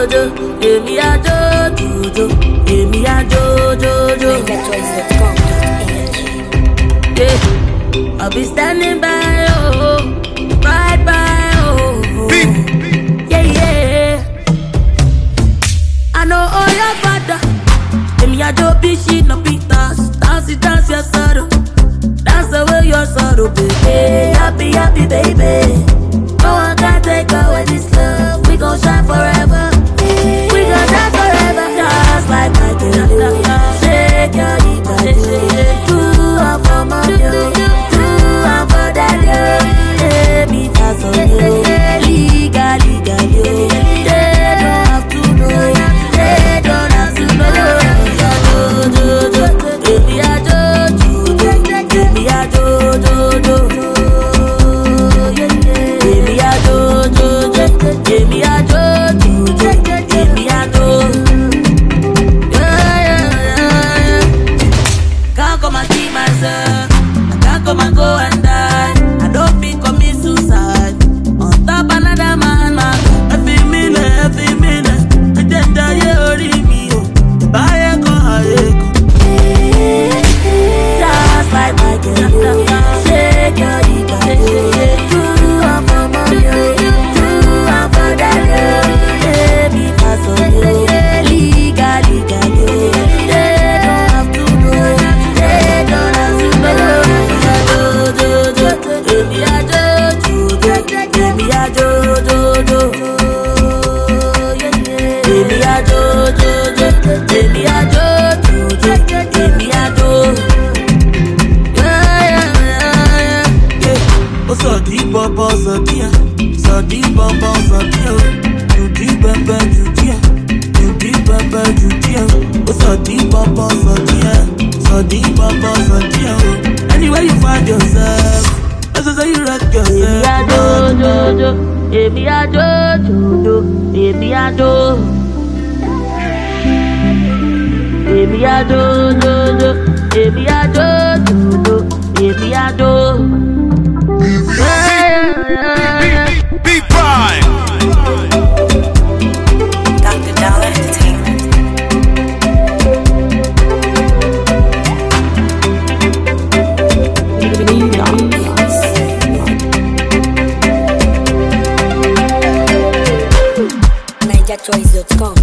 Jojo, èmi a Jojo, èmi a Jojo. Yeah, I'll be standing by, oh, right by, oh. Yeah, yeah. I know all your father. Èmi a jo bishi no pitas. Dance your sorrow. Dance away your sorrow, baby. Happy, happy, baby. No one can take away this love. We gon' shine forever. We gon' shine forever. Just like my girl. Shake your hip and do it for my girl. Do it for that girl. Baby, that's on you. Liga, you. They don't have to know. They don't have to know. Jojo, baby, I Jojo. Baby, I Jojo. Baby, I Jojo. Baby, I Jojo. Baby, I Jojo. Yeah. Can't come and see myself. I can't come and go and die. I don't feel commit suicide. On top another man. Every minute. I just die already me. Buy a car, just like my girl. Shake your hip and do it for my girl. Do it for that girl. Baby, pass on you. Liga, you. They don't have to know. They don't have to know. Jojo, baby, I Jojo. Baby, I Jojo. Baby, I Jojo. Baby, I Jojo. Baby, I Jojo. So deep, baba, so dear. So deep, baba, so dear. You deep, baba, you dear. You deep, baba, you dear. So deep, baba, so dear. So deep, baba, so dear. Anywhere you find yourself, that's how you rock yourself. Baby, I Jojo. Baby, I Jojo. Baby, I Jojo. Baby, I Jojo. Baby, I Jojo. Be Prime. Dr. Dollar Entertainment. NigerChoice.com